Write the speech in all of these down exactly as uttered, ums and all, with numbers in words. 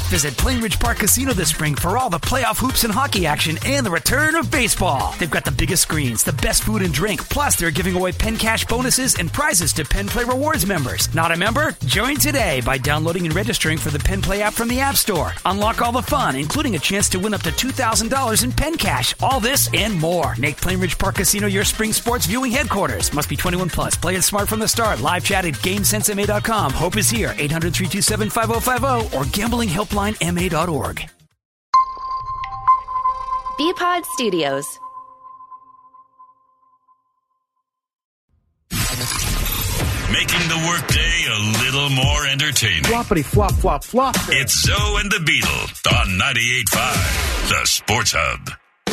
Visit Plainridge Park Casino this spring for all the playoff hoops and hockey action and the return of baseball. They've got the biggest screens, the best food and drink, plus they're giving away Penn Cash bonuses and prizes to Penn Play Rewards members. Not a member? Join today by downloading and registering for the Penn Play app from the App Store. Unlock all the fun, including a chance to win up to two thousand dollars in Penn Cash. All this and more. Make Plainridge Park Casino your spring sports viewing headquarters. Must be twenty-one plus. Play it smart from the start. Live chat at GameSense M A dot com. Hope is here. eight hundred, three two seven, five oh five oh or gambling helpline M A dot org. B-Pod Studios. Making the workday a little more entertaining. Floppity flop flop flop. It's Zoe and the Beetle on ninety-eight point five, the Sports Hub.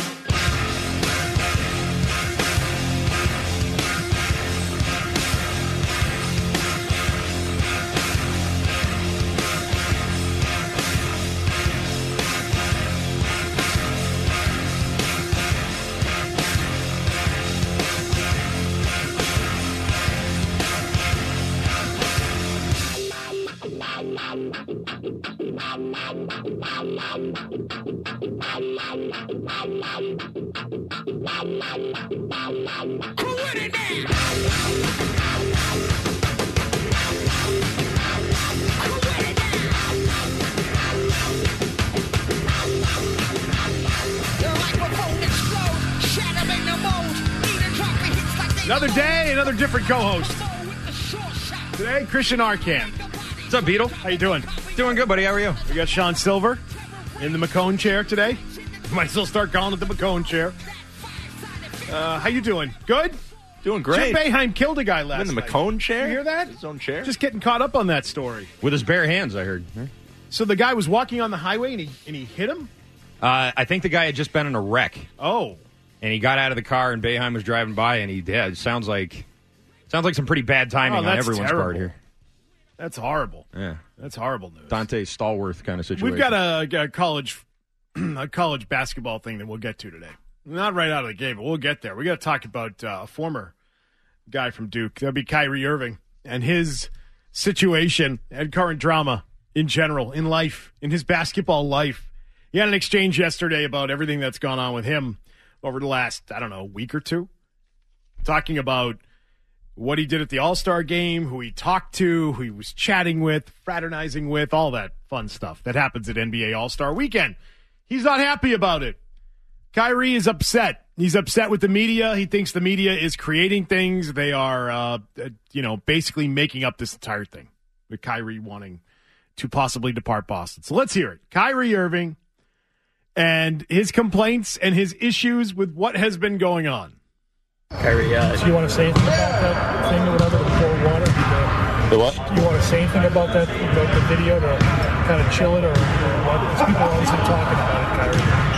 Another day, another different co-host. Today, Christian Arcand. What's up, Beetle? How you doing? Doing good, buddy. How are you? We got Sean Silver in the McCone chair today. Might still start calling it the McCone chair. Uh, how you doing? Good? Doing great. Jim Boeheim killed a guy last night. In the McCone chair? Did you hear that? His own chair? Just getting caught up on that story. With his bare hands, I heard. So the guy was walking on the highway and he and he hit him? Uh, I think the guy had just been in a wreck. Oh. And he got out of the car and Boeheim was driving by and he yeah, it sounds like sounds like some pretty bad timing oh, on everyone's terrible. part here. That's horrible. Yeah. That's horrible news. Dante Stallworth kind of situation. We've got a, a college a college basketball thing that we'll get to today. Not right out of the gate, but we'll get there. We got to talk about uh, a former guy from Duke. That'd be Kyrie Irving and his situation and current drama in general, in life, in his basketball life. He had an exchange yesterday about everything that's gone on with him over the last, I don't know, week or two. Talking about what he did at the All-Star game, who he talked to, who he was chatting with, fraternizing with, all that fun stuff that happens at N B A All-Star Weekend. He's not happy about it. Kyrie is upset. He's upset with the media. He thinks the media is creating things. They are, uh, you know, basically making up this entire thing with Kyrie wanting to possibly depart Boston. So let's hear it. Kyrie Irving and his complaints and his issues with what has been going on. Kyrie, uh, do you want to say anything about that thing or whatever, the cold water? The, the what? Do you want to say anything about that, the, the video to kind of chill it or, or what? Because people are obviously talking about it, Kyrie.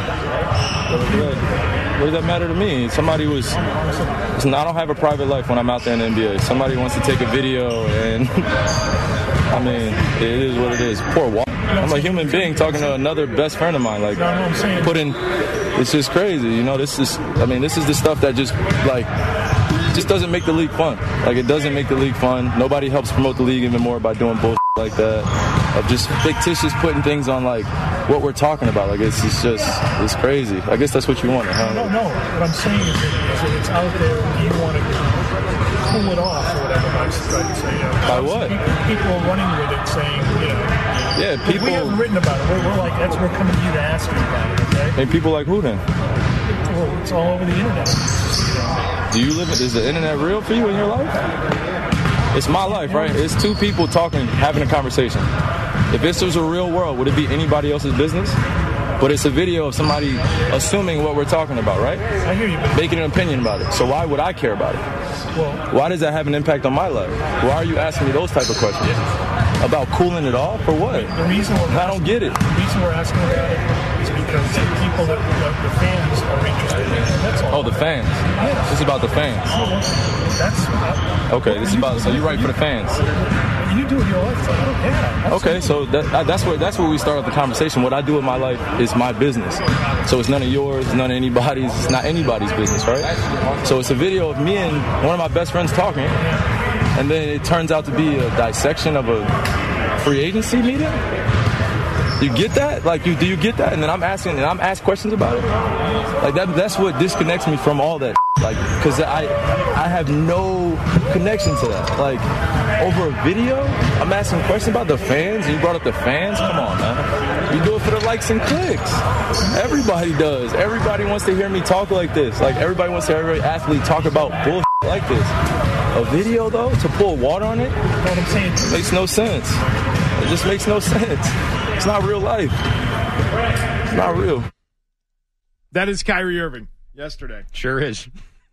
What does that matter to me? Somebody was... Listen, I don't have a private life when I'm out there in the N B A. Somebody wants to take a video and... I mean, it is what it is. Poor Walt. I'm a human being talking to another best friend of mine. Like, putting... It's just crazy, you know. This is, I mean, this is the stuff that just like, just doesn't make the league fun. Like, it doesn't make the league fun. Nobody helps promote the league even more by doing bullshit like that. Of just fictitious putting things on like what we're talking about. Like, it's, it's just, it's crazy. I guess that's what you want. Huh? No, no. What I'm saying is that, is that it's out there. And you want to cool it off or whatever. I'm trying to say. You know, by what? People are running with it, saying, you know. Yeah, people. We haven't written about it. We're, we're like, that's we're coming to you to ask you about it. Okay. And people like who then? Well, it's all over the internet. Do you live? Is the internet real for you in your life? It's my life, right? It's two people talking, having a conversation. If this was a real world, would it be anybody else's business? But it's a video of somebody assuming what we're talking about, right? I hear you. But making an opinion about it. So why would I care about it? Well, why does that have an impact on my life? Why are you asking me those type of questions? About cooling it off for what? The reason we're I don't get it. The reason we're asking about it is because the people that the, the fans are interested in it. That's all. Oh, the fans. Yes. This is about the fans. That's uh, okay. This is about. So you write for the fans. You do it your life. So I don't care. Okay, so that, that's where that's where we start the conversation. What I do with my life is my business. So it's none of yours, none of anybody's. It's not anybody's business, right? So it's a video of me and one of my best friends talking, and then it turns out to be a dissection of a free agency meeting. You get that? Like, you do you get that? And then I'm asking, and I'm asked questions about it. Like, that, that's what disconnects me from all that. Like, because I, I have no connection to that. Like, over a video, I'm asking questions about the fans. You brought up the fans? Come on, man. You do it for the likes and clicks. Everybody does. Everybody wants to hear me talk like this. Like, everybody wants to hear every athlete talk about bullshit like this. A video, though, to pour water on it, What I'm saying makes no sense. It just makes no sense. It's not real life. It's not real. That is Kyrie Irving yesterday. Sure is.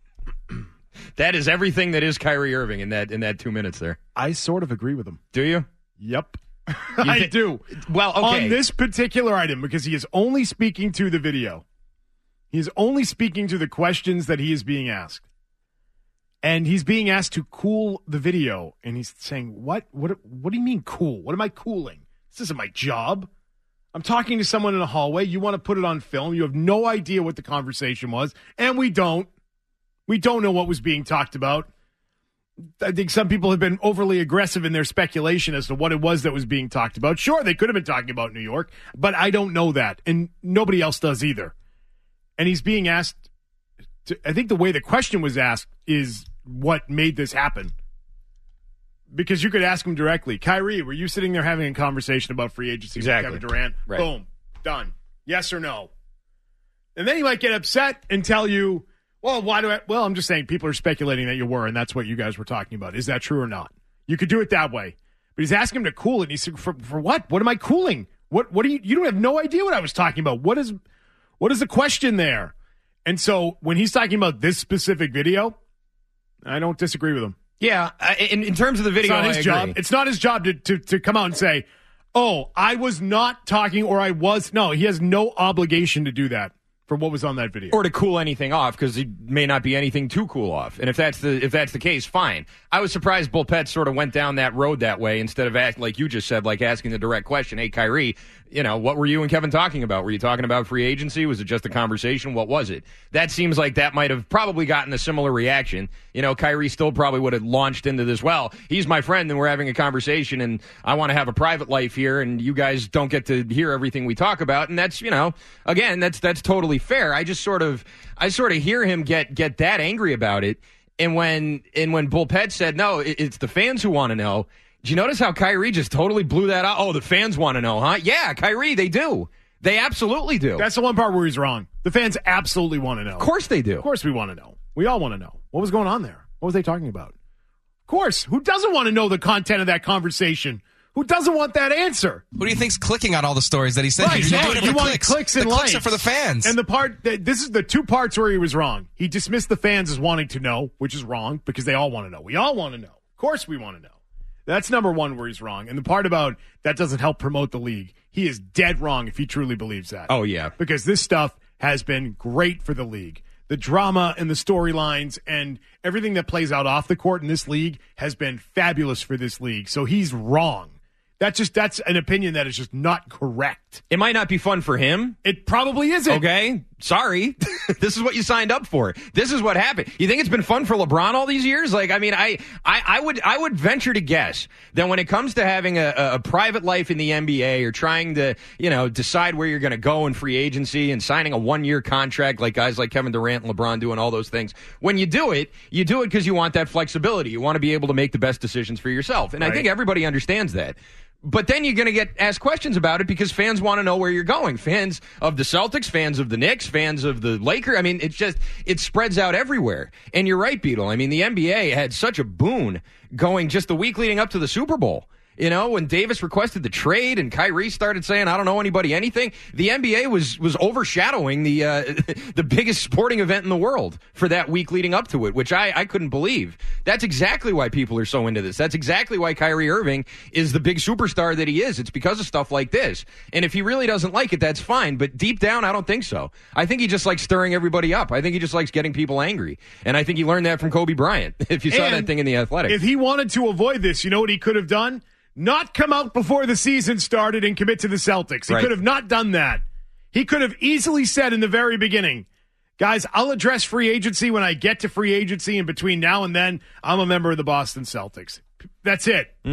That is everything that is Kyrie Irving in that in that two minutes there. I sort of agree with him. Do you? Yep. I th- do. Well, okay. On this particular item, because he is only speaking to the video. He is only speaking to the questions that he is being asked. And he's being asked to cool the video. And he's saying, what? What, what do you mean cool? What am I cooling? This isn't my job. I'm talking to someone in a hallway. You want to put it on film. You have no idea what the conversation was. And we don't. We don't know what was being talked about. I think some people have been overly aggressive in their speculation as to what it was that was being talked about. Sure, they could have been talking about New York, but I don't know that. And nobody else does either. And he's being asked, to, I think the way the question was asked is what made this happen. Because you could ask him directly, Kyrie, were you sitting there having a conversation about free agency exactly. with Kevin Durant? Right. Boom. Done. Yes or no? And then he might get upset and tell you, well, why do I? Well, I'm just saying people are speculating that you were, and that's what you guys were talking about. Is that true or not? You could do it that way. But he's asking him to cool it. And he said, for, for what? What am I cooling? What What do you, you don't have no idea what I was talking about. What is, what is the question there? And so when he's talking about this specific video, I don't disagree with him. Yeah, in, in terms of the video, it's not his I job. agree. It's not his job to, to, to come out and say, oh, I was not talking or I was. No, he has no obligation to do that for what was on that video. Or to cool anything off, because it may not be anything to cool off. And if that's the if that's the case, fine. I was surprised Bull Pet sort of went down that road that way instead of asking, like you just said, like asking the direct question, hey, Kyrie, you know, what were you and Kevin talking about? Were you talking about free agency? Was it just a conversation? What was it? That seems like that might have probably gotten a similar reaction. You know, Kyrie still probably would have launched into this, well, he's my friend and we're having a conversation and I want to have a private life here and you guys don't get to hear everything we talk about. And that's, you know, again, that's that's totally fair. I just sort of I sort of hear him get get that angry about it. And when and when Bull Pet said, no, it, it's the fans who want to know. Did you notice how Kyrie just totally blew that out? Oh, the fans want to know, huh? Yeah, Kyrie, they do. They absolutely do. That's the one part where he's wrong. The fans absolutely want to know. Of course they do. Of course we want to know. We all want to know. What was going on there? What was they talking about? Of course. Who doesn't want to know the content of that conversation? Who doesn't want that answer? Who do you think's clicking on all the stories that he said? Right, You're yeah, doing it you for want clicks. clicks and the likes. clicks are for the fans. And the part that this is the two parts where he was wrong. He dismissed the fans as wanting to know, which is wrong because they all want to know. We all want to know. Of course we want to know. That's number one where he's wrong. And the part about that doesn't help promote the league, he is dead wrong if he truly believes that. Oh, yeah. Because this stuff has been great for the league. The drama and the storylines and everything that plays out off the court in this league has been fabulous for this league. So he's wrong. That's just that's an opinion that is just not correct. It might not be fun for him. It probably isn't. Okay, sorry. This is what you signed up for. This is what happened. You think it's been fun for LeBron all these years? Like, I mean, I, I, I would, I would venture to guess that when it comes to having a, a private life in the N B A or trying to, you know, decide where you're going to go in free agency and signing a one-year contract like guys like Kevin Durant and LeBron do and all those things, when you do it, you do it because you want that flexibility. You want to be able to make the best decisions for yourself, and right. I think everybody understands that. But then you're going to get asked questions about it because fans want to know where you're going. Fans of the Celtics, fans of the Knicks, fans of the Lakers. I mean, it's just, it spreads out everywhere. And you're right, Beetle. I mean, the N B A had such a boon going just the week leading up to the Super Bowl. You know, when Davis requested the trade and Kyrie started saying, I don't know anybody anything, the N B A was was overshadowing the uh, the biggest sporting event in the world for that week leading up to it, which I, I couldn't believe. That's exactly why people are so into this. That's exactly why Kyrie Irving is the big superstar that he is. It's because of stuff like this. And if he really doesn't like it, that's fine. But deep down, I don't think so. I think he just likes stirring everybody up. I think he just likes getting people angry. And I think he learned that from Kobe Bryant, if you saw and that thing in The Athletic. If he wanted to avoid this, you know what he could have done? Not come out before the season started and commit to the Celtics. He right. could have not done that. He could have easily said in the very beginning, guys, I'll address free agency when I get to free agency, and between now and then, I'm a member of the Boston Celtics. That's it. Mm-hmm.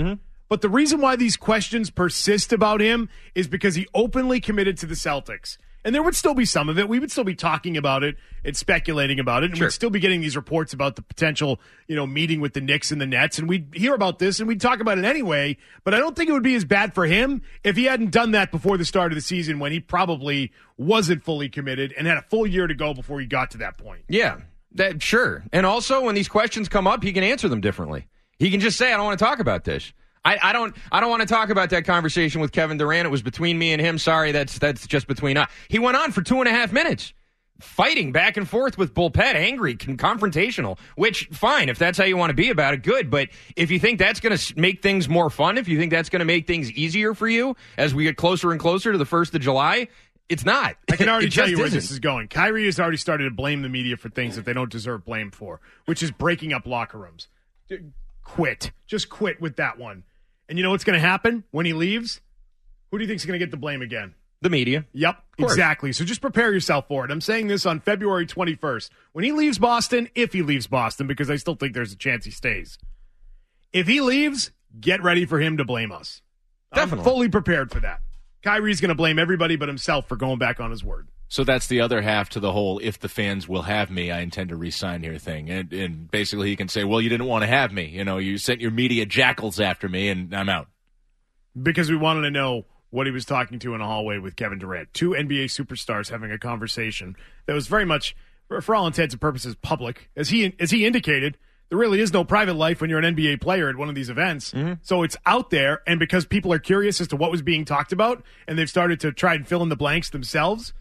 But the reason why these questions persist about him is because he openly committed to the Celtics. And there would still be some of it. We would still be talking about it and speculating about it. And Sure. we'd still be getting these reports about the potential, you know, meeting with the Knicks and the Nets. And we'd hear about this and we'd talk about it anyway. But I don't think it would be as bad for him if he hadn't done that before the start of the season when he probably wasn't fully committed and had a full year to go before he got to that point. Yeah, that sure. And also, when these questions come up, he can answer them differently. He can just say, I don't want to talk about this. I, I don't I don't want to talk about that conversation with Kevin Durant. It was between me and him. Sorry, that's that's just between us. He went on for two and a half minutes, fighting back and forth with Bullpet, angry, con- confrontational, which, fine, if that's how you want to be about it, good. But if you think that's going to make things more fun, if you think that's going to make things easier for you as we get closer and closer to the first of July, it's not. I can already It tell just you where isn't. this is going. Kyrie has already started to blame the media for things that they don't deserve blame for, which is breaking up locker rooms. D- Quit. Just quit with that one. And you know what's going to happen when he leaves? Who do you think is going to get the blame again? The media. Yep, exactly. So just prepare yourself for it. I'm saying this on February twenty-first. When he leaves Boston, if he leaves Boston, because I still think there's a chance he stays. If he leaves, get ready for him to blame us. Definitely. I'm fully prepared for that. Kyrie's going to blame everybody but himself for going back on his word. So that's the other half to the whole, if the fans will have me, I intend to re-sign here thing. And, and basically he can say, well, you didn't want to have me. You know, you sent your media jackals after me, and I'm out. Because we wanted to know what he was talking to in a hallway with Kevin Durant. Two N B A superstars having a conversation that was very much, for, for all intents and purposes, public. As he as he indicated, there really is no private life when you're an N B A player at one of these events. Mm-hmm. So it's out there, and because people are curious as to what was being talked about, and they've started to try and fill in the blanks themselves,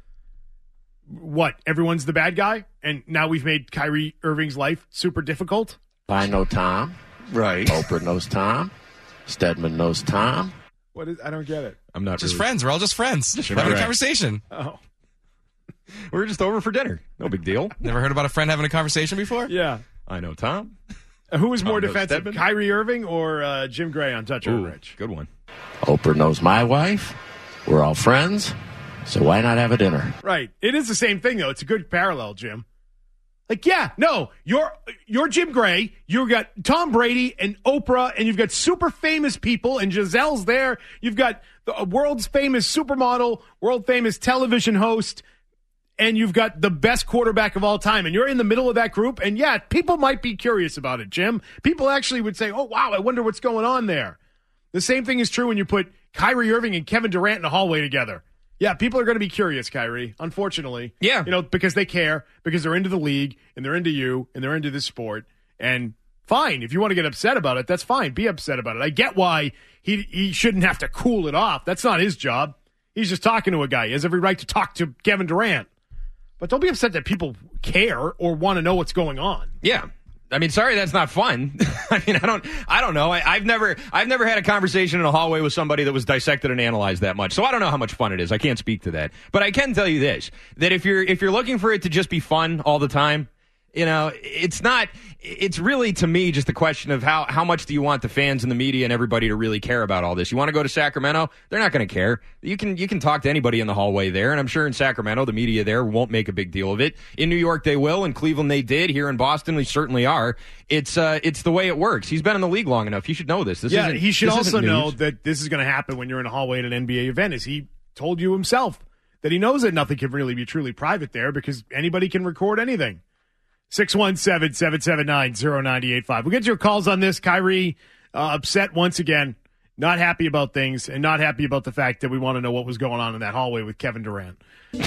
what, everyone's the bad guy? And now we've made Kyrie Irving's life super difficult? I know Tom. Right. Oprah knows Tom. Stedman knows Tom. What is? I don't get it. I'm not Just really- friends. We're all just friends. Just having right. a conversation. Oh. We were just over for dinner. No big deal. Never heard about a friend having a conversation before? Yeah. I know Tom. Uh, who was more Tom knows defensive, Stedman. Kyrie Irving or uh, Jim Gray on Touch on Ooh, Rich? good one. Oprah knows my wife. We're all friends. So why not have a dinner? Right. It is the same thing, though. It's a good parallel, Jim. Like, yeah, no, you're you're Jim Gray. You've got Tom Brady and Oprah, and you've got super famous people, and Gisele's there. You've got the world's famous supermodel, world famous television host, and you've got the best quarterback of all time, and you're in the middle of that group. And yeah, people might be curious about it, Jim. People actually would say, "Oh, wow, I wonder what's going on there." The same thing is true when you put Kyrie Irving and Kevin Durant in a hallway together. Yeah, people are going to be curious, Kyrie, unfortunately. Yeah. You know, because they care, because they're into the league, and they're into you, and they're into this sport. And fine, if you want to get upset about it, that's fine. Be upset about it. I get why he he shouldn't have to cool it off. That's not his job. He's just talking to a guy. He has every right to talk to Kevin Durant. But don't be upset that people care or want to know what's going on. Yeah. I mean, sorry, that's not fun. I mean, I don't, I don't know. I, I've never, I've never had a conversation in a hallway with somebody that was dissected and analyzed that much. So I don't know how much fun it is. I can't speak to that. But I can tell you this: that if you're, if you're looking for it to just be fun all the time, you know, it's not. It's really, to me, just a question of how, how much do you want the fans and the media and everybody to really care about all this? You want to go to Sacramento? They're not going to care. You can you can talk to anybody in the hallway there, and I'm sure in Sacramento the media there won't make a big deal of it. In New York they will, in Cleveland they did. Here in Boston we certainly are. It's uh, it's the way it works. He's been in the league long enough. He should know this. This yeah, isn't, he should this also isn't know news. that this is going to happen when you're in a hallway at an N B A event, as he told you himself, that he knows that nothing can really be truly private there because anybody can record anything. six one seven, seven seven nine, zero nine eight five. We'll get your calls on this. Kyrie uh, upset once again, not happy about things, and not happy about the fact that we want to know what was going on in that hallway with Kevin Durant.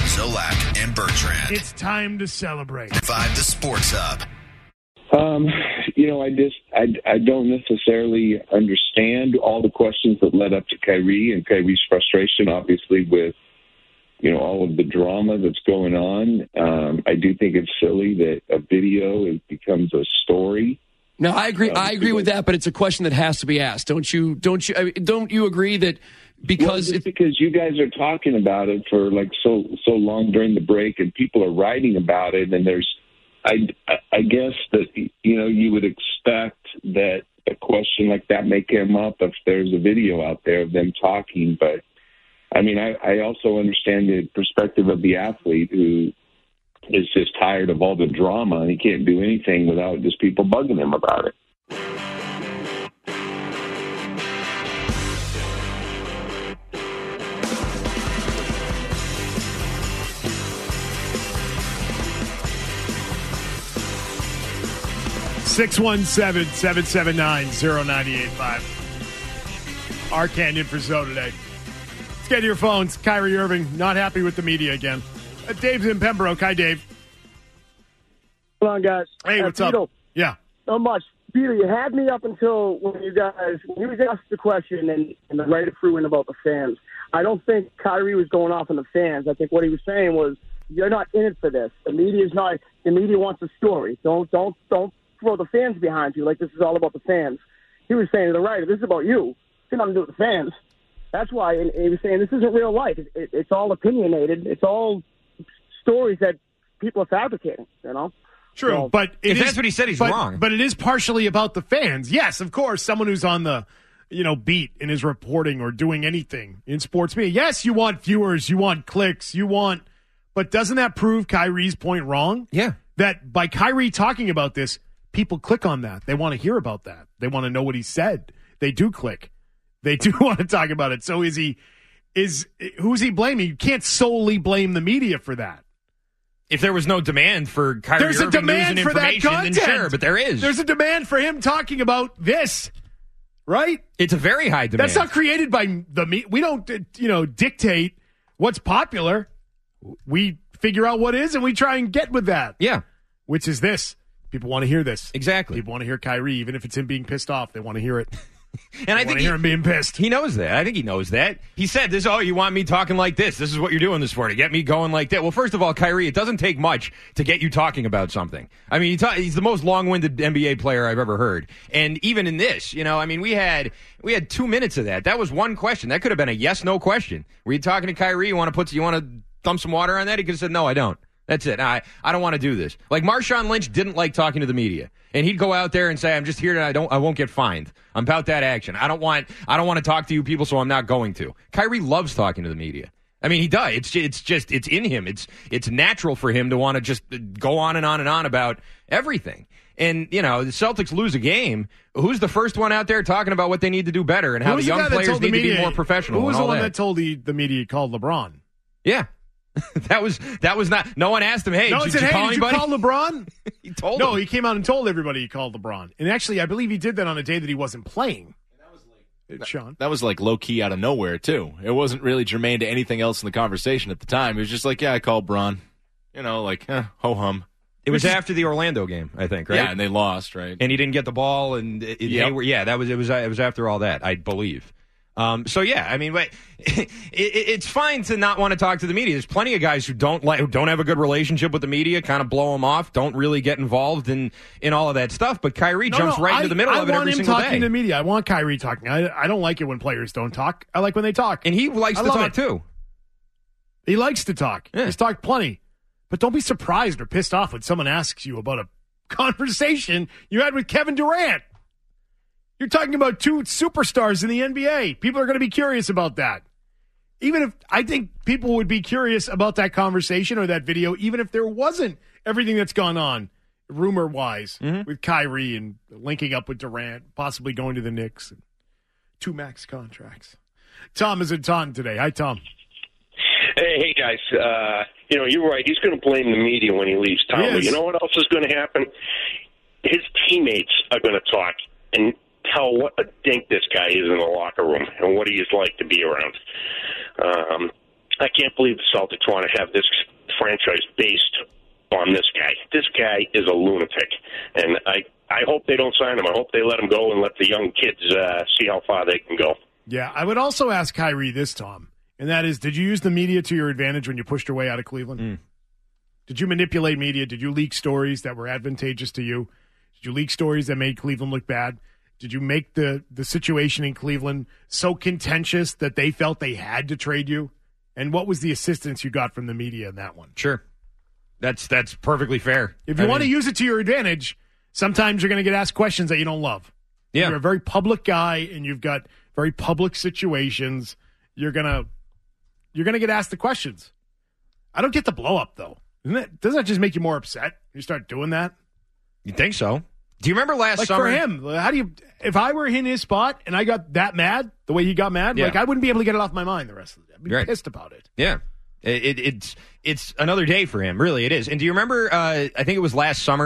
Zolak and Bertrand. It's time to celebrate. Five the Sports Hub. Um, you know, I just I, I don't necessarily understand all the questions that led up to Kyrie and Kyrie's frustration, obviously, with, you know, all of the drama that's going on. Um, I do think it's silly that a video it becomes a story. No, I agree. Um, I agree with that, but it's a question that has to be asked. Don't you? Don't you? I mean, don't you agree that because well, just it, because you guys are talking about it for like so so long during the break, and people are writing about it, and there's, I I guess that you know you would expect that a question like that may come up if there's a video out there of them talking, but. I mean, I, I also understand the perspective of the athlete who is just tired of all the drama and he can't do anything without just people bugging him about it. six one seven, seven seven nine, zero nine eight five. Our Canyon for Zoe today. Let's get to your phones. Kyrie Irving, not happy with the media again. Uh, Dave's in Pembroke. Hi, Dave. Hold on, guys. Hey, uh, what's Peter, up? Yeah. Not much. Peter, you had me up until when you guys, when you was asked the question and, and the writer threw in about the fans. I don't think Kyrie was going off on the fans. I think what he was saying was, you're not in it for this. The media's not, the media wants a story. Don't, don't, don't throw the fans behind you like this is all about the fans. He was saying to the writer, this is about you. It's nothing to do with the fans. That's why, and he was saying this isn't real life. It, it, it's all opinionated. It's all stories that people are fabricating, you know? True, So, but it If is- that's what he said, he's but- wrong. But it is partially about the fans. Yes, of course, someone who's on the, you know, beat and is reporting or doing anything in sports media. Yes, you want viewers, you want clicks, you want, but doesn't that prove Kyrie's point wrong? Yeah. That by Kyrie talking about this, people click on that. They want to hear about that. They want to know what he said. They do click. They do want to talk about it. So is he, is, who's he blaming? You can't solely blame the media for that. If there was no demand for Kyrie There's a Irving demand news and for that information, content. then sure, but there is. There's a demand for him talking about this, right? It's a very high demand. That's not created by the me. We don't, uh, you know, dictate what's popular. We figure out what is, and we try and get with that. Yeah. Which is this. People want to hear this. Exactly. People want to hear Kyrie, even if it's him being pissed off. They want to hear it. And I They think want to he, hear him being pissed. he knows that. I think he knows that. He said this, oh, you want me talking like this. This is what you're doing this for, to get me going like that. Well, first of all, Kyrie, it doesn't take much to get you talking about something. I mean, he ta- he's the most long-winded N B A player I've ever heard. And even in this, you know, I mean, we had we had two minutes of that. That was one question. That could have been a yes-no question. Were you talking to Kyrie? You want to put, you want to dump some water on that? He could have said, no, I don't. That's it. I, I don't want to do this. Like Marshawn Lynch didn't like talking to the media. And he'd go out there and say, I'm just here and I don't I won't get fined. I'm about that action. I don't want I don't want to talk to you people, so I'm not going to. Kyrie loves talking to the media. I mean, he does. It's it's just it's in him. It's it's natural for him to want to just go on and on and on about everything. And, you know, the Celtics lose a game. Who's the first one out there talking about what they need to do better and how the Who's young guy that players told the need media- to be more professional Who was and the all one that? that told the, the media he called LeBron? Yeah. that was that was not. No one asked him, hey, no, did, said, you hey, call did you anybody? call LeBron? He told No, him. he came out and told everybody he called LeBron. And actually, I believe he did that on a day that he wasn't playing. That, Sean. That was like low key out of nowhere too. It wasn't really germane to anything else in the conversation at the time. It was just like, yeah, I called Bron. You know, like eh, ho hum. It was Which is- after the Orlando game, I think, right? Yeah, and they lost, right? And he didn't get the ball, and it, Yep. they were, yeah, that was it was it was after all that, I believe. Um, so yeah, I mean, but it, it, it's fine to not want to talk to the media. There's plenty of guys who don't like, who don't have a good relationship with the media, kind of blow them off, don't really get involved in in all of that stuff. But Kyrie No, jumps no, right I, into the middle I of it want every him single talking day. to the media. I want Kyrie talking. I, I don't like it when players don't talk. I like when they talk. And he likes I to love talk it. too. He likes to talk. Yeah. He's talked plenty. But don't be surprised or pissed off when someone asks you about a conversation you had with Kevin Durant. You're talking about two superstars in the N B A. People are going to be curious about that. Even if I think people would be curious about that conversation or that video, even if there wasn't everything that's gone on, rumor wise, Mm-hmm. with Kyrie and linking up with Durant, possibly going to the Knicks, and two max contracts. Tom is in Taunton today. Hi, Tom. Hey, hey guys. Uh, you know, you're right. He's going to blame the media when he leaves town. He But is. you know what else is going to happen? His teammates are going to talk and tell what a dink this guy is in the locker room and what he is like to be around. Um, I can't believe the Celtics want to have this franchise based on this guy. This guy is a lunatic, and I, I hope they don't sign him. I hope they let him go and let the young kids uh, see how far they can go. Yeah, I would also ask Kyrie this, Tom, and that is, did you use the media to your advantage when you pushed your way out of Cleveland? Mm. Did you manipulate media? Did you leak stories that were advantageous to you? Did you leak stories that made Cleveland look bad? Did you make the, the situation in Cleveland so contentious that they felt they had to trade you? And what was the assistance you got from the media in that one? Sure. That's that's perfectly fair. If you I want to mean, use it to your advantage, sometimes you're going to get asked questions that you don't love. Yeah. You're a very public guy and you've got very public situations. You're going to you're going to get asked the questions. I don't get the blow up though. Isn't that, doesn't that just make you more upset? You start doing that? You think so? Do you remember last Like summer? for him, how do you if I were in his spot and I got that mad, the way he got mad, Yeah. like I wouldn't be able to get it off my mind the rest of the day. I'd be Right. pissed about it. Yeah. It, it, it's it's another day for him, really. It is. And do you remember? Uh, I think it was last summer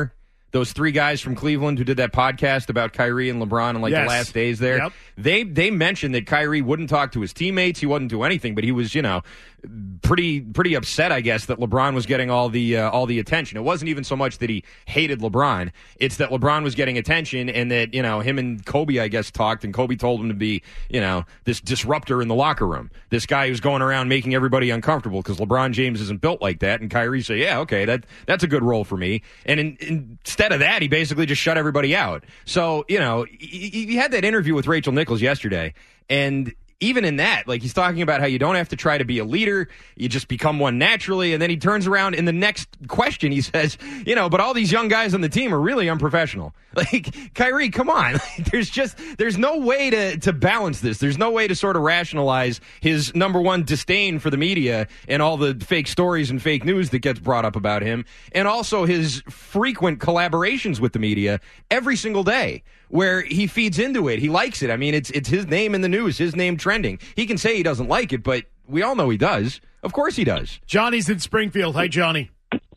those three guys from Cleveland who did that podcast about Kyrie and LeBron and like Yes. the last days there, Yep. they they mentioned that Kyrie wouldn't talk to his teammates, he wouldn't do anything, but he was, you know, pretty pretty upset, I guess, that LeBron was getting all the uh, all the attention. It wasn't even so much that he hated LeBron; it's that LeBron was getting attention, and that, you know, him and Kobe, I guess, talked, and Kobe told him to be, you know, this disruptor in the locker room, this guy who's going around making everybody uncomfortable because LeBron James isn't built like that. And Kyrie said, "Yeah, okay, that that's a good role for me." And in, instead of that, he basically just shut everybody out. So, you know, he, he had that interview with Rachel Nichols yesterday, and even in that, like, he's talking about how you don't have to try to be a leader, you just become one naturally. And then he turns around in the next question, he says, you know, but all these young guys on the team are really unprofessional. Like, Kyrie, come on. there's just, there's no way to, to balance this. There's no way to sort of rationalize his, number one, disdain for the media and all the fake stories and fake news that gets brought up about him, and also his frequent collaborations with the media every single day, where he feeds into it. He likes it. I mean, it's it's his name in the news, his name trending. He can say he doesn't like it, but we all know he does. Of course he does. Johnny's in Springfield. Hi, Johnny.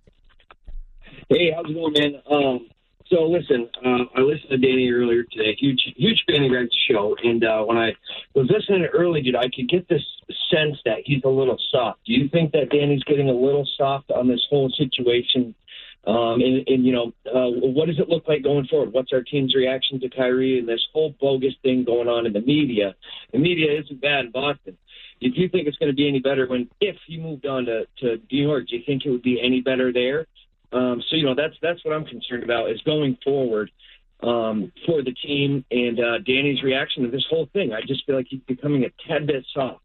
Hey, how's it going, man? Um, so, listen, uh, I listened to Danny earlier today. Huge, huge fan of Greg's show. And uh, when I was listening early, dude, I could get this sense that he's a little soft. Do you think that Danny's getting a little soft on this whole situation? Um, and, and, you know, uh, what does it look like going forward? What's our team's reaction to Kyrie and this whole bogus thing going on in the media? The media isn't bad in Boston. Do you think it's going to be any better when, if you moved on to, to New York, do you think it would be any better there? Um, so, you know, that's that's what I'm concerned about, is going forward um, for the team and uh, Danny's reaction to this whole thing. I just feel like he's becoming a tad bit soft.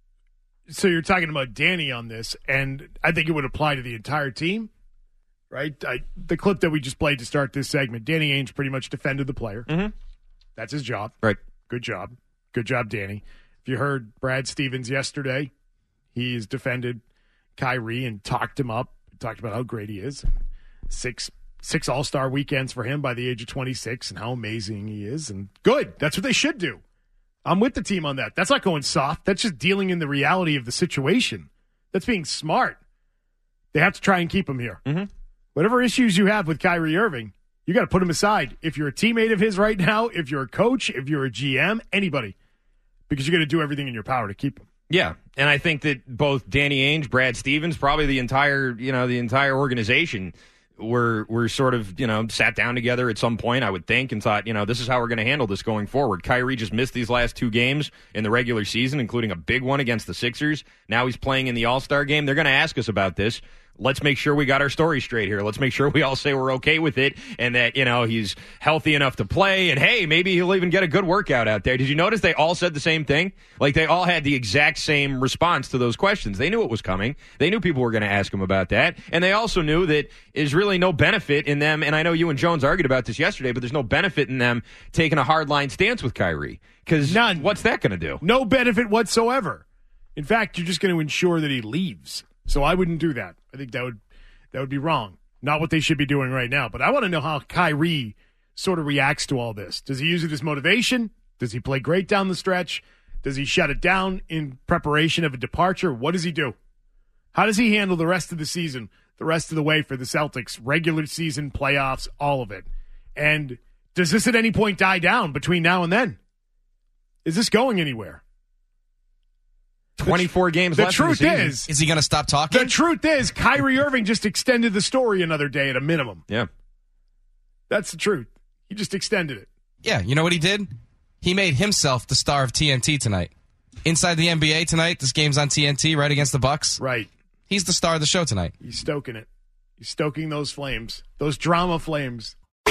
So you're talking about Danny on this, and I think it would apply to the entire team, right? I, the clip that we just played to start this segment, Danny Ainge pretty much defended the player. Mm-hmm. That's his job. Right. Good job. Good job, Danny. If you heard Brad Stevens yesterday, he's defended Kyrie and talked him up, talked about how great he is. Six six All-Star weekends for him by the age of twenty-six and how amazing he is. And good. That's what they should do. I'm with the team on that. That's not going soft. That's just dealing in the reality of the situation. That's being smart. They have to try and keep him here. Mm-hmm. Whatever issues you have with Kyrie Irving, you got to put him aside. If you're a teammate of his right now, if you're a coach, if you're a G M, anybody, because you're going to do everything in your power to keep him. Yeah, and I think that both Danny Ainge, Brad Stevens, probably the entire, you know, the entire organization were were sort of, you know, sat down together at some point, I would think, and thought, you know, this is how we're going to handle this going forward. Kyrie just missed these last two games in the regular season, including a big one against the Sixers. Now he's playing in the All-Star game. They're going to ask us about this. Let's make sure we got our story straight here. Let's make sure we all say we're okay with it and that, you know, he's healthy enough to play. And, hey, maybe he'll even get a good workout out there. Did you notice they all said the same thing? Like, they all had the exact same response to those questions. They knew it was coming. They knew people were going to ask him about that. And they also knew that there's really no benefit in them. And I know you and Jones argued about this yesterday, but there's no benefit in them taking a hardline stance with Kyrie. Because what's that going to do? No benefit whatsoever. In fact, you're just going to ensure that he leaves. So I wouldn't do that. I think that would that would be wrong. Not what they should be doing right now. But I want to know how Kyrie sort of reacts to all this. Does he use it as motivation? Does he play great down the stretch? Does he shut it down in preparation of a departure? What does he do? How does he handle the rest of the season, the rest of the way for the Celtics, regular season, playoffs, all of it? And does this at any point die down between now and then? Is this going anywhere? twenty-four games the left truth in the season. is Is he going to stop talking? The truth is Kyrie Irving just extended the story another day at a minimum. Yeah. That's the truth. He just extended it. Yeah, you know what he did? He made himself the star of T N T tonight. Inside the N B A tonight, this game's on T N T right against the Bucks. Right. He's the star of the show tonight. He's stoking it. He's stoking those flames, those drama flames.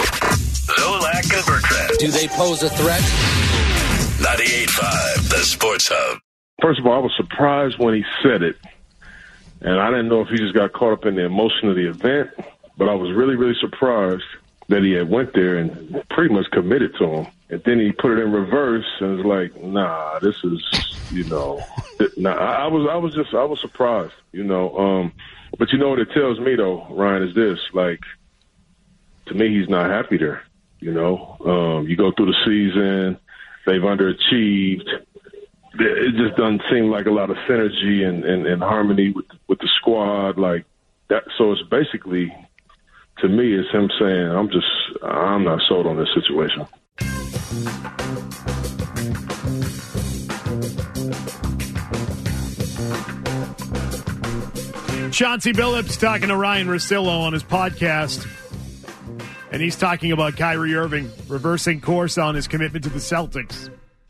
Zolak and Bertrand. Do they pose a threat? ninety-eight point five, the Sports Hub. First of all, I was surprised when he said it, and I didn't know if he just got caught up in the emotion of the event, but I was really, really surprised that he had went there and pretty much committed to him. And then he put it in reverse and was like, nah, this is, you know, nah, I, I was I was just, I was surprised, you know. Um, but you know what it tells me, though, Ryan, is this, like, to me, he's not happy there, you know. Um, you go through the season, they've underachieved. It just doesn't seem like a lot of synergy and, and, and harmony with with the squad, like that. So it's basically to me, it's him saying, I'm just, I'm not sold on this situation. Chauncey Billups talking to Ryan Russillo on his podcast. And he's talking about Kyrie Irving reversing course on his commitment to the Celtics.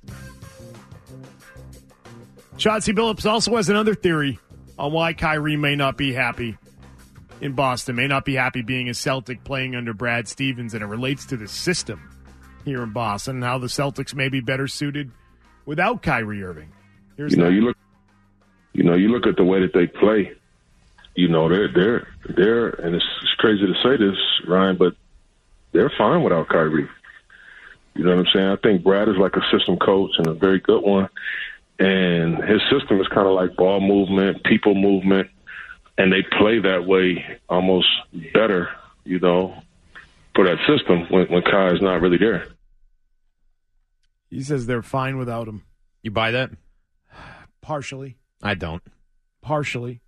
Chauncey Billups also has another theory on why Kyrie may not be happy in Boston, may not be happy being a Celtic playing under Brad Stevens, and it relates to the system here in Boston and how the Celtics may be better suited without Kyrie Irving. Here's you know, that. you look, you know, you look at the way that they play. You know, they're they're they're, and it's, it's crazy to say this, Ryan, but they're fine without Kyrie. You know what I'm saying? I think Brad is like a system coach and a very good one. And his system is kind of like ball movement, people movement, and they play that way almost better, you know, for that system when, when Kai is not really there. He says they're fine without him. You buy that? Partially. I don't. Partially.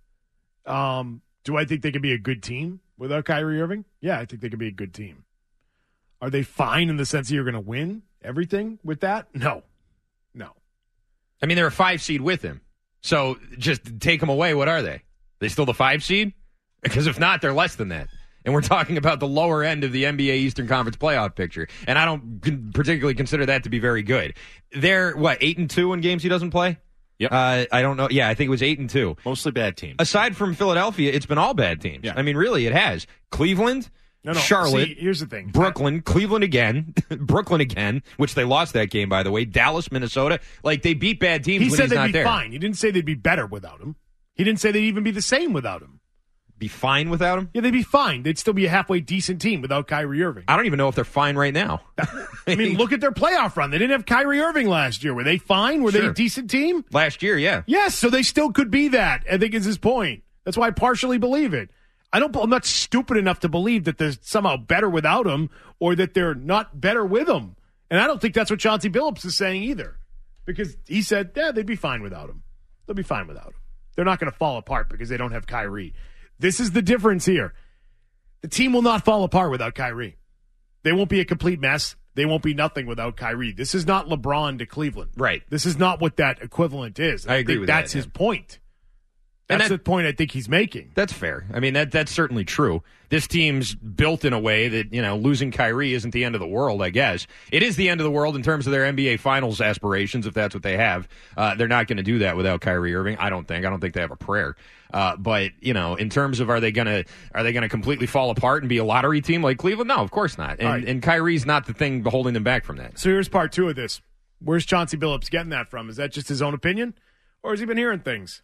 Um, do I think they could be a good team without Kyrie Irving? Yeah, I think they could be a good team. Are they fine in the sense that you're going to win everything with that? No. No. I mean, they're a five seed with him. So just take them away. What are they? They still the five seed? Because if not, they're less than that. And we're talking about the lower end of the N B A Eastern Conference playoff picture. And I don't particularly consider that to be very good. They're, what, eight and two in games he doesn't play? Yep. Uh, I don't know. Yeah, I think it was eight and two. Mostly bad teams. Aside from Philadelphia, it's been all bad teams. Yeah. I mean, really, it has. Cleveland, no, no. Charlotte. See, here's the thing. Brooklyn, Cleveland again, Brooklyn again, which they lost that game, by the way. Dallas, Minnesota. Like, they beat bad teams he when said he's they'd not be there. fine. He didn't say they'd be better without him. He didn't say they'd even be the same without him. Be fine without him? Yeah, they'd be fine. They'd still be a halfway decent team without Kyrie Irving. I don't even know if they're fine right now. I mean, look at their playoff run. They didn't have Kyrie Irving last year. Were they fine? Were Sure. they a decent team? Last year, yeah. Yes, so they still could be that, I think is his point. That's why I partially believe it. I don't, I'm not stupid enough to believe that they're somehow better without him or that they're not better with him. And I don't think that's what Chauncey Billups is saying either. Because he said, yeah, they'd be fine without him. They'll be fine without him. They're not going to fall apart because they don't have Kyrie. This is the difference here. The team will not fall apart without Kyrie. They won't be a complete mess. They won't be nothing without Kyrie. This is not LeBron to Cleveland. Right. This is not what that equivalent is. I agree think with that's that, his yeah. point. And That's that- the point I think he's making. That's fair. I mean, that that's certainly true. This team's built in a way that, you know, losing Kyrie isn't the end of the world, I guess. It is the end of the world in terms of their N B A Finals aspirations, if that's what they have. Uh, they're not going to do that without Kyrie Irving, I don't think. I don't think they have a prayer. Uh, but, you know, in terms of are they going to are they going to completely fall apart and be a lottery team like Cleveland? No, of course not. And, Right. and Kyrie's not the thing holding them back from that. So here's part two of this. Where's Chauncey Billups getting that from? Is that just his own opinion? Or has he been hearing things?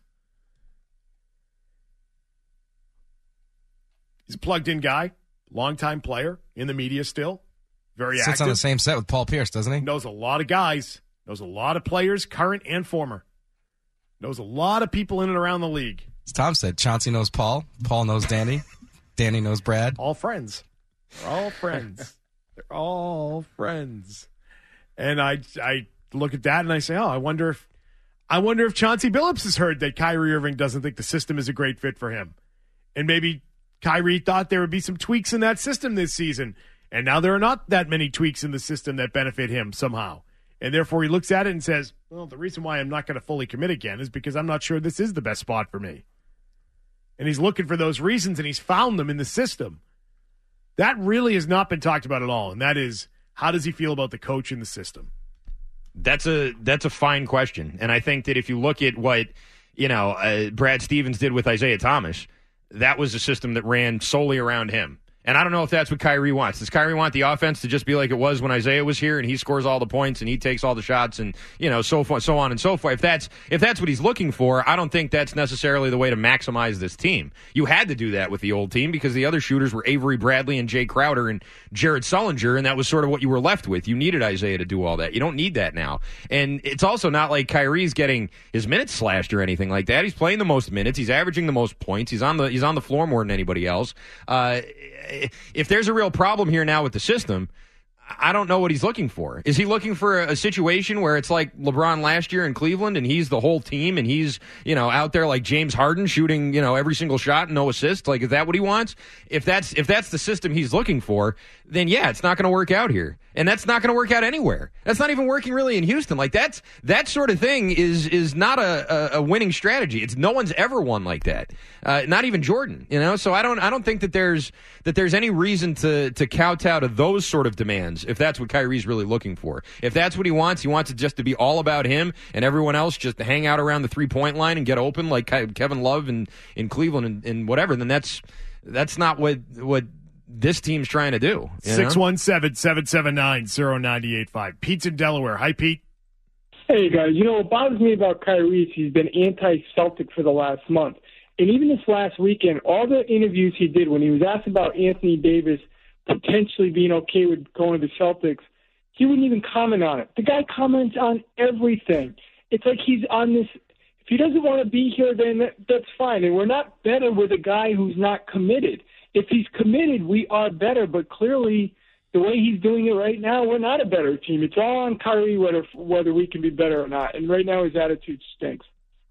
He's a plugged-in guy, longtime player, in the media still, very Sits active. on the same set with Paul Pierce, doesn't he? Knows a lot of guys, knows a lot of players, current and former. Knows a lot of people in and around the league. As Tom said, Chauncey knows Paul. Paul knows Danny. Danny knows Brad. All friends. They're all friends. They're all friends. And I I look at that and I say, oh, I wonder if I wonder if Chauncey Billups has heard that Kyrie Irving doesn't think the system is a great fit for him. And maybe Kyrie thought there would be some tweaks in that system this season. And now there are not that many tweaks in the system that benefit him somehow. And therefore he looks at it and says, well, the reason why I'm not going to fully commit again is because I'm not sure this is the best spot for me. And he's looking for those reasons, and he's found them in the system. That really has not been talked about at all, and that is, how does he feel about the coach in the system? That's a that's a fine question, and I think that if you look at what you know uh, Brad Stevens did with Isaiah Thomas, that was a system that ran solely around him. And I don't know if that's what Kyrie wants. Does Kyrie want the offense to just be like it was when Isaiah was here and he scores all the points and he takes all the shots and, you know, so forth, so on and so forth? If that's if that's what he's looking for, I don't think that's necessarily the way to maximize this team. You had to do that with the old team because the other shooters were Avery Bradley and Jay Crowder and Jared Sullinger, and that was sort of what you were left with. You needed Isaiah to do all that. You don't need that now. And it's also not like Kyrie's getting his minutes slashed or anything like that. He's playing the most minutes. He's averaging the most points. He's on the he's on the floor more than anybody else. Uh, if there's a real problem here now with the system, I don't know what he's looking for. Is he looking for a, a situation where it's like LeBron last year in Cleveland and he's the whole team and he's, you know, out there like James Harden shooting, you know, every single shot and no assists? Like, is that what he wants? If that's if that's the system he's looking for, then yeah, it's not going to work out here. And that's not going to work out anywhere. That's not even working really in Houston. Like that's that sort of thing is is not a, a, a winning strategy. It's no one's ever won like that. Uh, not even Jordan, you know. So I don't I don't think that there's that there's any reason to to kowtow to those sort of demands if that's what Kyrie's really looking for. If that's what he wants, he wants it just to be all about him and everyone else just to hang out around the three point line and get open like Kevin Love in, in Cleveland and, and whatever. Then that's that's not what what. this team's trying to do. six one seven, seven seven nine, zero nine eight five. Pete's in Delaware. Hi, Pete. Hey, guys. You know, what bothers me about Kyrie is he's been anti-Celtic for the last month. And even this last weekend, all the interviews he did when he was asked about Anthony Davis potentially being okay with going to the Celtics, he wouldn't even comment on it. The guy comments on everything. It's like he's on this. If he doesn't want to be here, then that, that's fine. And we're not better with a guy who's not committed. If he's committed, we are better. But clearly, the way he's doing it right now, we're not a better team. It's all on Kyrie whether whether we can be better or not. And right now, his attitude stinks.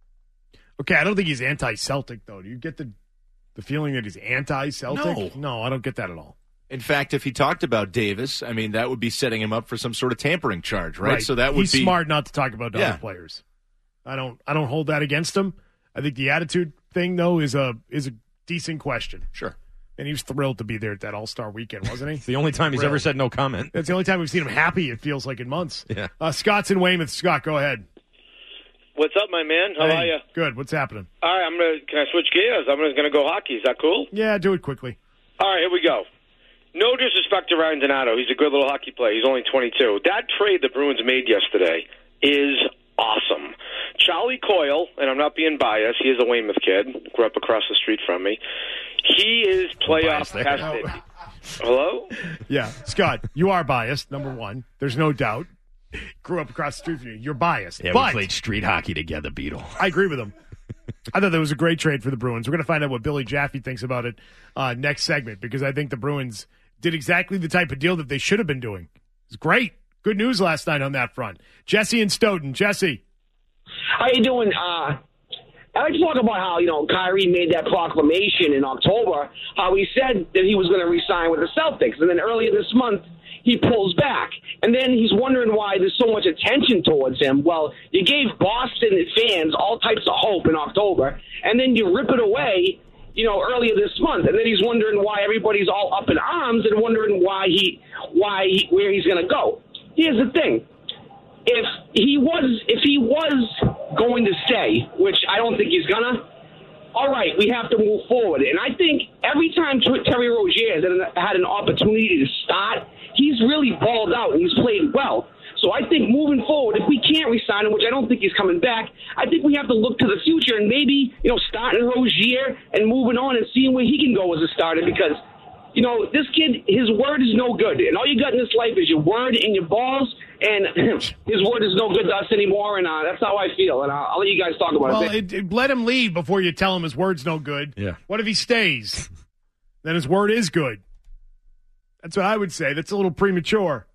Okay, I don't think he's anti-Celtic, though. Do you get the the feeling that he's anti-Celtic? No. No, I don't get that at all. In fact, if he talked about Davis, I mean, that would be setting him up for some sort of tampering charge, right? Right. So that would he's be smart not to talk about Yeah. other players. I don't. I don't hold that against him. I think the attitude thing, though, is a is a decent question. Sure. And he was thrilled to be there at that All-Star weekend, wasn't he? It's the only time he's Thrilled. ever said no comment. That's the only time we've seen him happy, it feels like, in months. Yeah. Uh, Scott's in Weymouth. Scott, go ahead. What's up, my man? How Hey, are you? Good. What's happening? All right, I'm gonna. Can I switch gears? I'm gonna go hockey. Is that cool? Yeah, do it quickly. All right, here we go. No disrespect to Ryan Donato. He's a good little hockey player. He's only twenty-two. That trade the Bruins made yesterday is awesome. Charlie Coyle, and I'm not being biased, he is a Weymouth kid, grew up across the street from me. He is playoff tested. Hello? Yeah, Scott, you are biased, number one. There's no doubt. Grew up across the street from you. You're biased. Yeah, but we played street hockey together, Beetle. I agree with him. I thought that was a great trade for the Bruins. We're going to find out what Billy Jaffe thinks about it uh, next segment because I think the Bruins did exactly the type of deal that they should have been doing. It's great. Good news last night on that front. Jesse and Stoughton. Jesse. How you doing? Uh, I like to talk about how, you know, Kyrie made that proclamation in October, how he said that he was going to re-sign with the Celtics. And then earlier this month, he pulls back. And then he's wondering why there's so much attention towards him. Well, you gave Boston fans all types of hope in October, and then you rip it away, you know, earlier this month. And then he's wondering why everybody's all up in arms and wondering why he, why he, where he's going to go. Here's the thing. If he was if he was going to stay, which I don't think he's gonna, all right, we have to move forward. And I think every time Terry Rozier has had an opportunity to start, he's really balled out and he's played well. So I think moving forward, if we can't re-sign him, which I don't think he's coming back, I think we have to look to the future and maybe, you know, starting Rozier and moving on and seeing where he can go as a starter because, you know, this kid, his word is no good. And all you got in this life is your word and your balls. And his word is no good to us anymore, and uh, that's how I feel. And I'll, I'll let you guys talk about well, it. Well, let him leave before you tell him his word's no good. Yeah. What if he stays? Then his word is good. That's what I would say. That's a little premature.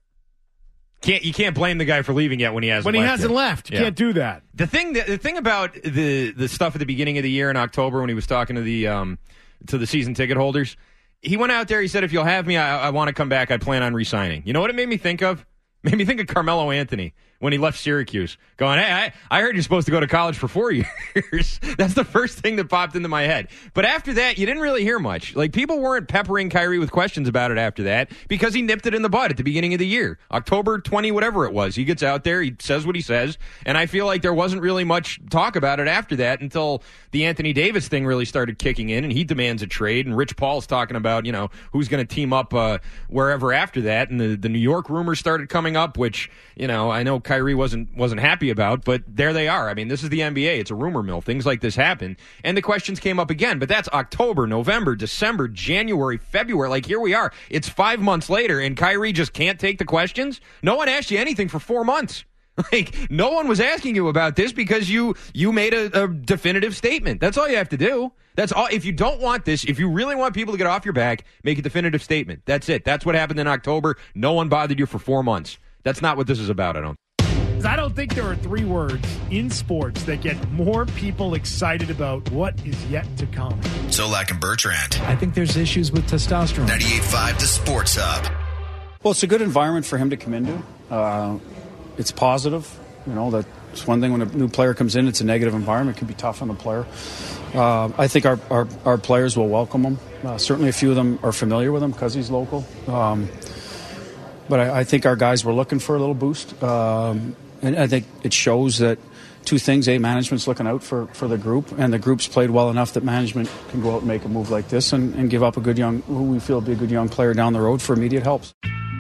Can't you can't blame the guy for leaving yet when he hasn't when he left hasn't yet. left. You Yeah. can't do that. The thing the, the thing about the the stuff at the beginning of the year in October when he was talking to the um to the season ticket holders, he went out there. He said, "If you'll have me, I, I want to come back. I plan on re-signing." You know what it made me think of? Made me think of Carmelo Anthony when he left Syracuse, going, hey, I, I heard you're supposed to go to college for four years. That's the first thing that popped into my head. But after that, you didn't really hear much. Like, people weren't peppering Kyrie with questions about it after that because he nipped it in the bud at the beginning of the year. October twentieth, whatever it was. He gets out there, he says what he says, and I feel like there wasn't really much talk about it after that until the Anthony Davis thing really started kicking in, and he demands a trade, and Rich Paul's talking about, you know, who's going to team up uh, wherever after that, and the, the New York rumors started coming up, which, you know, I know Kyrie wasn't wasn't happy about, but there they are. I mean, this is the N B A. It's a rumor mill. Things like this happen. And the questions came up again, but that's October, November, December, January, February. Like, here we are. It's five months later, and Kyrie just can't take the questions? No one asked you anything for four months. Like, no one was asking you about this because you you made a, a definitive statement. That's all you have to do. That's all. If you don't want this, if you really want people to get off your back, make a definitive statement. That's it. That's what happened in October. No one bothered you for four months. That's not what this is about, I don't. I don't think there are three words in sports that get more people excited about what is yet to come. Solak and Bertrand. I think there's issues with testosterone. ninety-eight point five The Sports Hub. Well, it's a good environment for him to come into. Uh, it's positive. You know, that's one thing when a new player comes in, it's a negative environment. It can be tough on the player. Uh, I think our, our, our players will welcome him. Uh, certainly a few of them are familiar with him because he's local. Um, but I, I think our guys were looking for a little boost. Um, and I think it shows that two things. A, management's looking out for, for the group, and the group's played well enough that management can go out and make a move like this and, and give up a good young, who we feel will be a good young player down the road for immediate helps.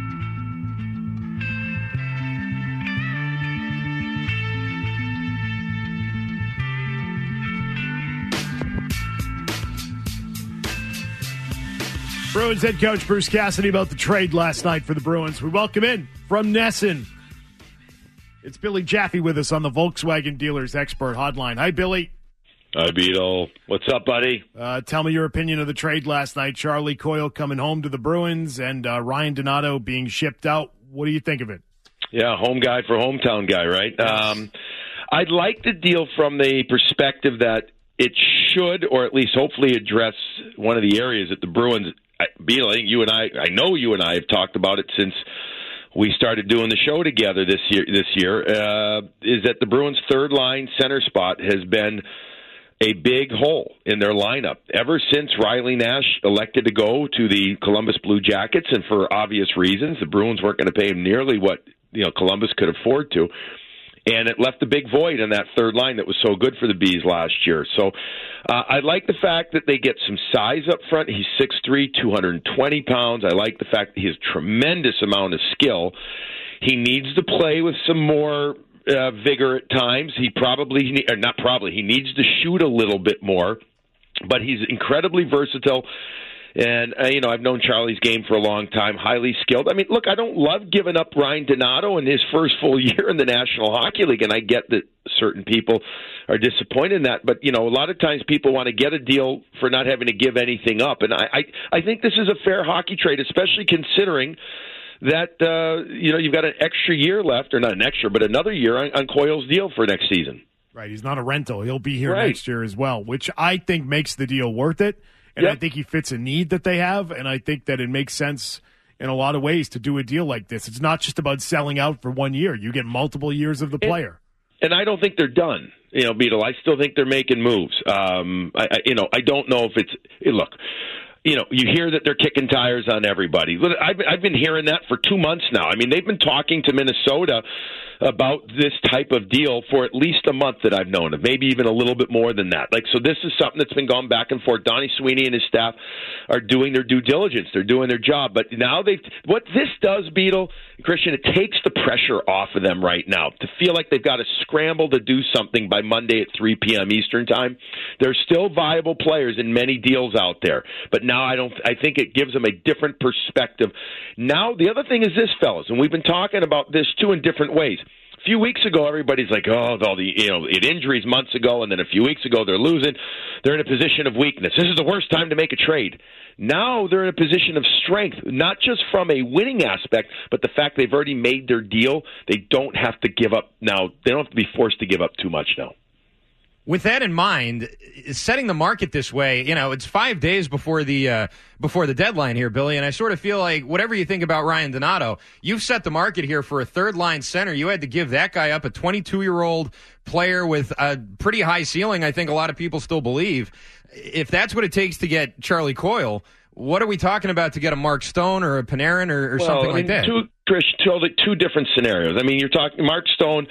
Bruins head coach Bruce Cassidy about the trade last night for the Bruins. We welcome in from Nesson. It's Billy Jaffe with us on the Volkswagen Dealers Expert Hotline. Hi, Billy. Hi, Beetle. What's up, buddy? Uh, tell me your opinion of the trade last night. Charlie Coyle coming home to the Bruins and uh, Ryan Donato being shipped out. What do you think of it? Yeah, home guy for hometown guy, right? Yes. Um, I'd like the deal from the perspective that it should, or at least hopefully address one of the areas that the Bruins, Beetle, I think you and I, I know you and I have talked about it since we started doing the show together this year, this year uh, is that the Bruins' third line center spot has been a big hole in their lineup ever since Riley Nash elected to go to the Columbus Blue Jackets, and for obvious reasons. The Bruins weren't going to pay him nearly what you know Columbus could afford to. And it left a big void in that third line that was so good for the Bees last year. So uh, I like the fact that they get some size up front. He's six three, two hundred twenty pounds. I like the fact that he has a tremendous amount of skill. He needs to play with some more uh, vigor at times. He probably, or not probably, he needs to shoot a little bit more. But he's incredibly versatile. And, uh, you know, I've known Charlie's game for a long time, highly skilled. I mean, look, I don't love giving up Ryan Donato in his first full year in the National Hockey League, and I get that certain people are disappointed in that. But, you know, a lot of times people want to get a deal for not having to give anything up. And I, I, I think this is a fair hockey trade, especially considering that, uh, you know, you've got an extra year left, or not an extra, but another year on, on Coyle's deal for next season. Right, he's not a rental. He'll be here right. next year as well, which I think makes the deal worth it. And yep. I think he fits a need that they have, and I think that it makes sense in a lot of ways to do a deal like this. It's not just about selling out for one year. You get multiple years of the player. And, and I don't think they're done, you know, Beetle. I still think they're making moves. Um, I, I, you know, I don't know if it's – look, you know, you hear that they're kicking tires on everybody. I've, I've been hearing that for two months now. I mean, they've been talking to Minnesota about this type of deal for at least a month that I've known of, maybe even a little bit more than that. Like, so this is something that's been going back and forth. Donnie Sweeney and his staff are doing their due diligence. They're doing their job. But now they've, what this does, Beetle, Christian, it takes the pressure off of them right now to feel like they've got to scramble to do something by Monday at three p.m. Eastern time. There's still viable players in many deals out there, but now I don't, I think it gives them a different perspective. Now, the other thing is this, fellas, and we've been talking about this too in different ways. A few weeks ago, everybody's like, oh, all the you know, it injuries months ago, and then a few weeks ago they're losing. They're in a position of weakness. This is the worst time to make a trade. Now they're in a position of strength, not just from a winning aspect, but the fact they've already made their deal. They don't have to give up now. They don't have to be forced to give up too much now. With that in mind, setting the market this way, you know, it's five days before the uh, before the deadline here, Billy, and I sort of feel like whatever you think about Ryan Donato, you've set the market here for a third-line center. You had to give that guy up, a twenty-two-year-old player with a pretty high ceiling, I think a lot of people still believe. If that's what it takes to get Charlie Coyle, what are we talking about to get a Mark Stone or a Panarin or, or well, something I like mean, that? Two, Trish, totally two different scenarios. I mean, you're talking Mark Stone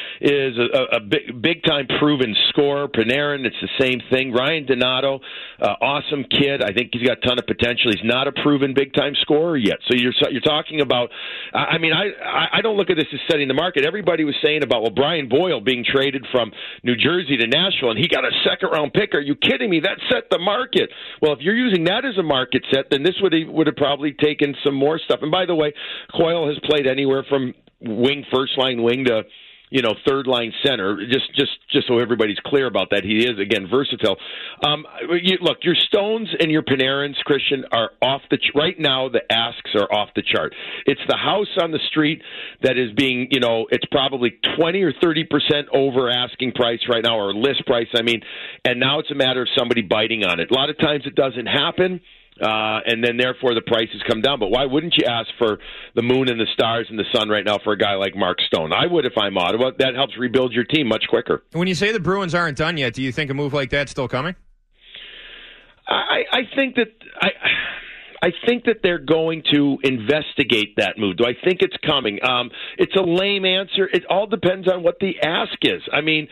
is a, a big, big-time proven scorer. Panarin, it's the same thing. Ryan Donato, uh, awesome kid. I think he's got a ton of potential. He's not a proven big-time scorer yet. So you're you're talking about. I mean, I I don't look at this as setting the market. Everybody was saying about well, Brian Boyle being traded from New Jersey to Nashville, and he got a second-round pick. Are you kidding me? That set the market. Well, if you're using that as a market set, then this would have, would have probably taken some more stuff. And by the way, Coyle has played anywhere from wing, first line wing to you know, third line center. Just, just, just so everybody's clear about that, he is again versatile. Um, you, look, your Stones and your Panarins, Christian, are off the ch- right now. The asks are off the chart. It's the house on the street that is being, you know, it's probably twenty or thirty percent over asking price right now, or list price. I mean, and now it's a matter of somebody biting on it. A lot of times it doesn't happen. Uh, and then, therefore, the prices come down. But why wouldn't you ask for the moon and the stars and the sun right now for a guy like Mark Stone? I would if I'm Ottawa. That helps rebuild your team much quicker. When you say the Bruins aren't done yet, do you think a move like that's still coming? I, I think that I, I think that they're going to investigate that move. Do I think it's coming? Um, it's a lame answer. It all depends on what the ask is. I mean,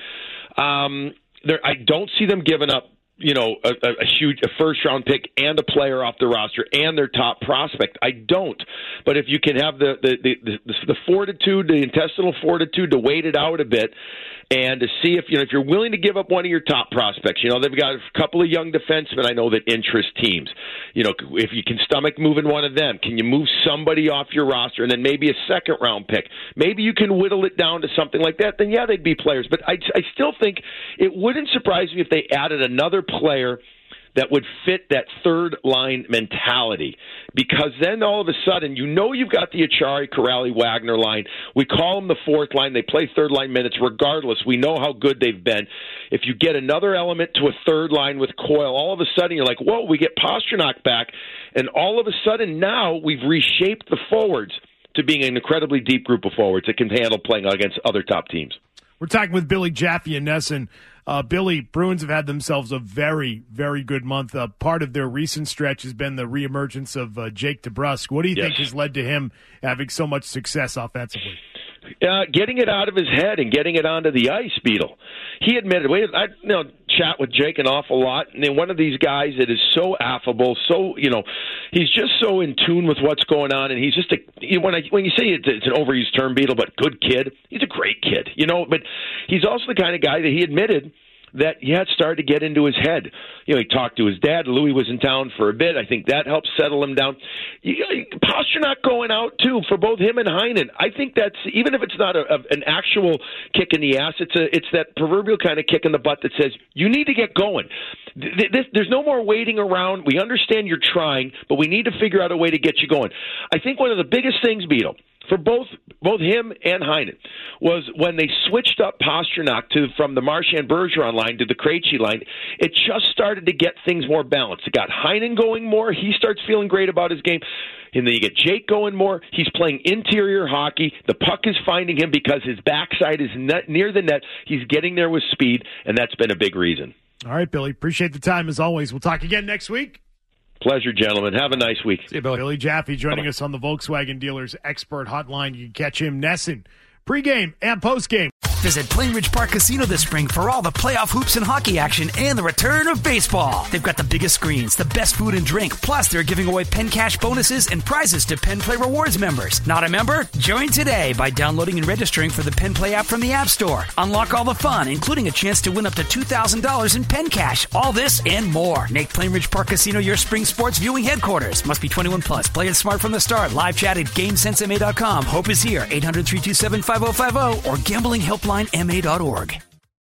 um, there, I don't see them giving up, you know, a, a huge a first round pick and a player off the roster and their top prospect. I don't. But if you can have the the, the, the, the fortitude, the intestinal fortitude to wait it out a bit and to see if, you know, if you're willing to give up one of your top prospects. You know, they've got a couple of young defensemen I know that interest teams. You know, if you can stomach moving one of them, can you move somebody off your roster and then maybe a second round pick? Maybe you can whittle it down to something like that. Then, yeah, they'd be players. But I, I still think it wouldn't surprise me if they added another player that would fit that third line mentality, because then all of a sudden, you know, you've got the Achari, Corrali, Wagner line. We call them the fourth line. They play third line minutes regardless. We know how good they've been. If you get another element to a third line with Coyle, all of a sudden you're like, whoa, we get Pastrnak back. And all of a sudden now we've reshaped the forwards to being an incredibly deep group of forwards that can handle playing against other top teams. We're talking with Billy Jaffe and Nesson. Uh, Billy, Bruins have had themselves a very, very good month. Uh, part of their recent stretch has been the reemergence of uh, Jake DeBrusk. What do you yes. think has led to him having so much success offensively? Uh, getting it out of his head and getting it onto the ice, Beetle. He admitted, we, I you know, chat with Jake an awful lot, and then one of these guys that is so affable, so, you know, he's just so in tune with what's going on, and he's just a, you know, when, I, when you say it's, it's an overused term, Beetle, but good kid, he's a great kid, you know, but he's also the kind of guy that he admitted that he had started to get into his head. You know, he talked to his dad. Louis was in town for a bit. I think that helped settle him down. You, Pastrnak going out, too, for both him and Heinen. I think that's, even if it's not a, a, an actual kick in the ass, it's a, it's that proverbial kind of kick in the butt that says, you need to get going. This, there's no more waiting around. We understand you're trying, but we need to figure out a way to get you going. I think one of the biggest things, Beetle, for both both him and Heinen, was when they switched up Pastrnak to from the Marchand-Bergeron line to the Krejci line, it just started to get things more balanced. It got Heinen going more. He starts feeling great about his game. And then you get Jake going more. He's playing interior hockey. The puck is finding him because his backside is net, near the net. He's getting there with speed, and that's been a big reason. All right, Billy. Appreciate the time, as always. We'll talk again next week. Pleasure, gentlemen. Have a nice week. See you, Billy. Billy Jaffe joining Bye-bye. us on the Volkswagen Dealers Expert Hotline. You can catch him, Nesson, pregame and postgame. Visit Plainridge Park Casino this spring for all the playoff hoops and hockey action and the return of baseball. They've got the biggest screens, the best food and drink, plus they're giving away Penn Cash bonuses and prizes to Penn Play Rewards members. Not a member? Join today by downloading and registering for the Penn Play app from the App Store. Unlock all the fun, including a chance to win up to two thousand dollars in Penn Cash. All this and more. Make Plainridge Park Casino your spring sports viewing headquarters. Must be twenty-one plus. Play it smart from the start. Live chat at game sense m a dot com. Hope is here. eight hundred, three two seven, five oh five oh or gambling helpline m a dot org.